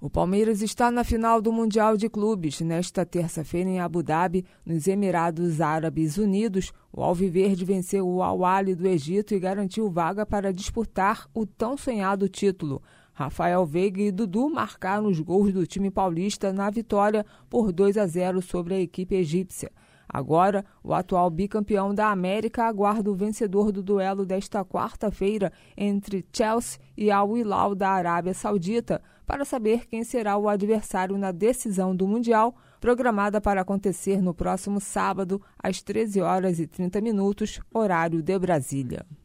O Palmeiras está na final do Mundial de Clubes. Nesta terça-feira, em Abu Dhabi, nos Emirados Árabes Unidos, o Alviverde venceu o Al Ahly do Egito e garantiu vaga para disputar o tão sonhado título. Rafael Veiga e Dudu marcaram os gols do time paulista na vitória por 2-0 sobre a equipe egípcia. Agora, o atual bicampeão da América aguarda o vencedor do duelo desta quarta-feira entre Chelsea e Al Hilal da Arábia Saudita para saber quem será o adversário na decisão do Mundial, programada para acontecer no próximo sábado, às 13h30, horário de Brasília.